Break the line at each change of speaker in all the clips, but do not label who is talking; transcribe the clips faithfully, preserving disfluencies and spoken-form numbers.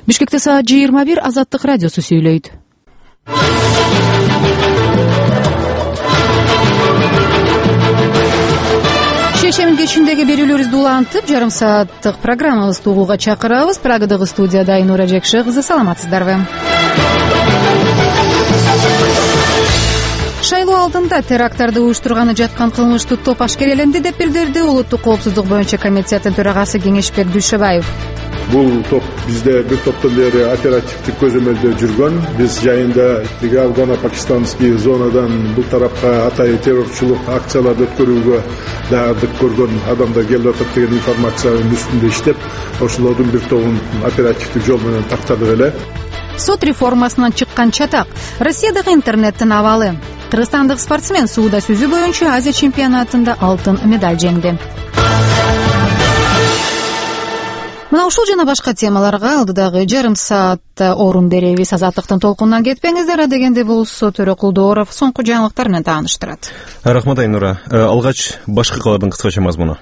Бишкекте саат жыйырма бир Азаттык радиосу сүйлөйт. Шешемин кечиндеги берүүлөрүбүздү улантып, жарым сааттык программабызды угууга чакырабыз. Прагадагы студияда Айнура Жекши кызы, саламатсыздарбы? Шайлоо алдында теракттарды уюштурганы жаткан кылмыштуу топ ашкереленди деп билдирди Улуттук коопсуздук боюнча комитеттин төрагасы Кеңешбек Дүйшөбаев.
Бул топ бизде бир топтон бери оперативдик көзөмөлдө жүргөн. Биз жайында Афгано-Пакистанский зонадан бул тарапка атайын террорчулук акцияларды өткөрүүгө даярдык көргөн адамдар келип атат деген информациянын үстүндө иштеп, ошолордун бир тобун оперативдик жол менен тактадык эле.
Сот реформасынан чыккан чатак, Россиядагы интернеттин абалы. Кыргызстандык спортсмен сууда сүзүү боюнча Азия чемпионатында алтын медаль жеңди. Мына ушул жана башка темаларга алдыдагы жарым саатта орун беребиз. Азаттыктын толкунунан кетпеңиздер, адегенде болсо Төрө Кулдооров соңку жаңылыктар менен тааныштырат.
Рахмат, Айнура. Алгач башкы калардын кыскача мазмуну.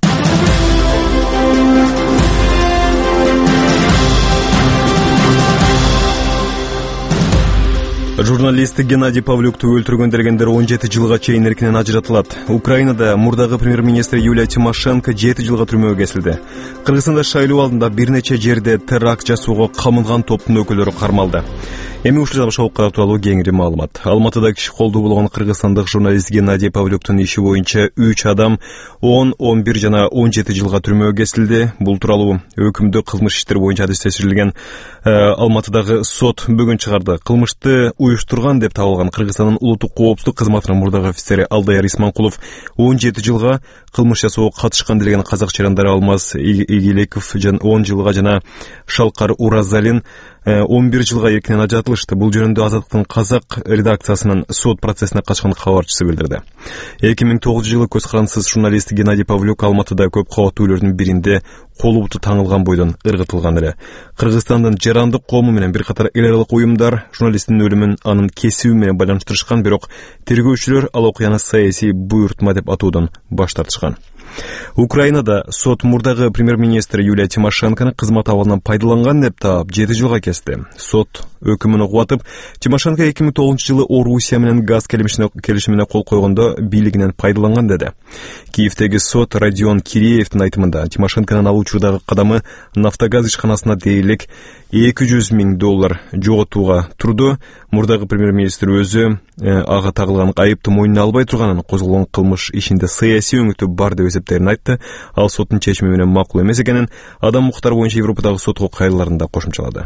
Журналист Геннадий Павлюкту өлтүргөндергендер он жети жылга чейин эркинен ажыратылат. Украинада мурдагы премьер-министр Юлия Тимошенко жети жылга түрмөгө кесилди. Кыргызстанда шайлоо алдында бир нече жерде теракт жасоого камылган топтун өкүлдөрү кармалды. Эми ушул жабышалыктар тууралуу кеңири маалымат. Алматыда киши колдуу болгон кыргызстандык журналист Геннадий Павлюктун иши боюнча үч адам он, он бир жана он жети жылга түрмөгө кесилди. Бул тууралуу өкүмдү кылмыш иштери боюнча адис текшерилген Алматыдагы сот бүгүн чыгарды. Кылмышты уюштурган деп табылган Кыргызстандын улуттук коопсуздук кызматынын мурдагы офицери Алдаяр Исманкулов он жети жылга, кылмыш жасоого катышкан делген казак чырандары Алмаз Игилеков он жылга жана Шалкар Уразалин он бир жылга эркинен ажыратылышты. Бул жөнүндө Азаттыктын казак редакциясынын сот процессине катышкан кабарчысы билдирди. эки миң тогузунчу жылы көз карансыз журналист Геннадий Павлюк Алматыда көп кабаттуу үйлөрдүн биринде колу буту таңылган бойдон ыргытылган эле. Кыргызстандын жарандык коому менен бир катар эл аралык уюмдар журналисттин өлүмүн анын кесиби менен байланыштырышкан, бирок тергөөчүлөр ал окуяны саясий буйртма деп атоодон баш тартышкан. Украинада сот мурдагы премьер-министр Юлия Тимошенконы кызмат абалынан пайдаланган деп таап жети жылга кести. Сот өкүмүн угатып, Тимошенко эки миң тогузунчу жылы Орусия менен газ келишимине кол койгондо бийлигинен пайдаланган деди. Киевдеги сот Родион Киреевдин айтымында Тимошенконун ал учурдагы кадамы Нафтогаз ишканасына дээрлик эки жүз миң доллар жоготууга турду. Мурдагы премьер-министр өзү ага тагылган айыпты мойнуна албай турганын, козголгон кылмыш ишинде саясий өңүтү бар деп эсептерин айтты. Ал соттун чечими менен макул эмес экенин адам укуктары боюнча Европадагы сотко кайрыларында кошумчалады.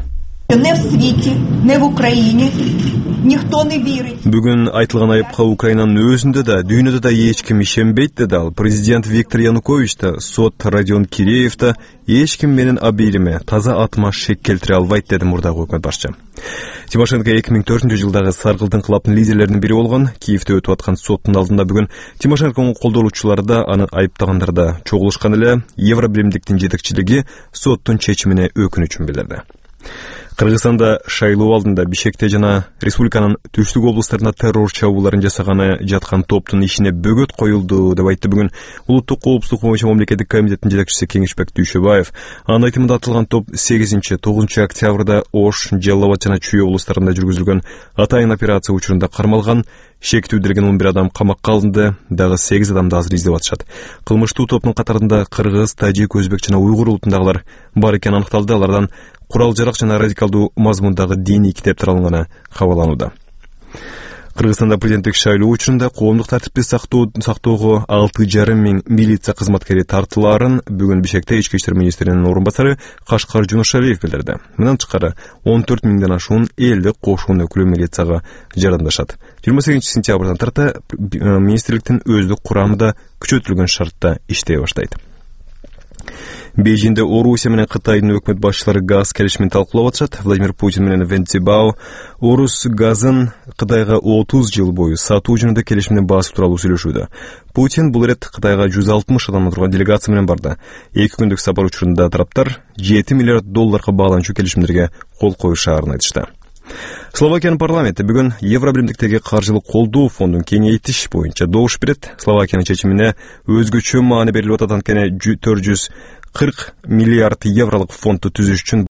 Бүгүн айтылган айыпка Украинанын өзүндө да, дүйнөдө да эч ким ишенбейт деди ал. Президент Виктор Янукович да, сот Родион Киреев да эч ким менин абийириме, таза атыма шек келтире албайт деди мурдагы өкмөт башчы. Тимошенко эки миң төртүнчү жылдагы Саргылдын кылаптын лидерлеринин бири болгон. Киевде өтүп аткан соттун алдында бүгүн Тимошенконун колдоолучулары да, аны айыптагандар да чогулушкан эле. Евробиримдиктин жетекчилиги соттун чечимине өкүнүчүн билдирди. Кыргызстанда шайлоо алдында Бишкекте жана республиканын түштүк облустарында террор чабууларын жасаганы жаткан топтун ишине бөгөт коюлду деп айтты бүгүн Улуттук коопсуздук боюнча мамлекеттик комитеттин жетекчиси Кеңешбек Дүйшөбаев. Анын айтымында атылган топ сегизинчи тогузунчу октябрда Ош, Жалал Абад жана Чүй облустарында жүргүзүлгөн атайын операция учурунда кармалган. Шектүү делген он бир адам камакка алынды, дагы сегиз адамды азыр издеп атышат. Кылмыштуу топтун катарында кыргыз, тажик, өзбек жана уйгур улутундагылар бар экени аныкталды. Алардан курал-жарак жана радикалдуу мазмундагы диний китептер алынганы кабарланууда. Кыргызстанда президенттик шайлоо учурунда коомдук тартипти сактоого алты жарым миң милиция кызматкери тартылаарын бүгүн Бишкекте ички иштер министринин орун басары Кашкар Жунушалиев билдирди. Мындан тышкары он төрт миңден ашуун элдик кошун өкүлү милицияга жардамдашат. жыйырма сегизинчи сентябрдан тарта министрликтин өздүк курамы да күчөтүлгөн шартта иштей баштайт. Бейжинде Орусия менен Кытайдын өкмөт башчылары газ келишимин талкуулап атышат. Владимир Путин менен Вен Цзибао Орус газын Кытайга отуз жыл бою сатуу жөнүндө келишимдин баасы тууралуу сүйлөшүүдө. Путин бул ирет Кытайга жүз алтымыш адамдан турган делегация менен барды. эки күндүк сапар учурунда тараптар жети миллиард долларга бааланчу келишимдерге кол коюшаарын айтышты. Словакиянын парламенти бүгүн Евробиримдиктеги каржылык колдоо фондун кеңейтиш боюнча добуш берет. Словакиянын чечимине өзгөчө маани берилип атат, анткени төрт жүз кырк миллиард евролук фондду түзүш үчүн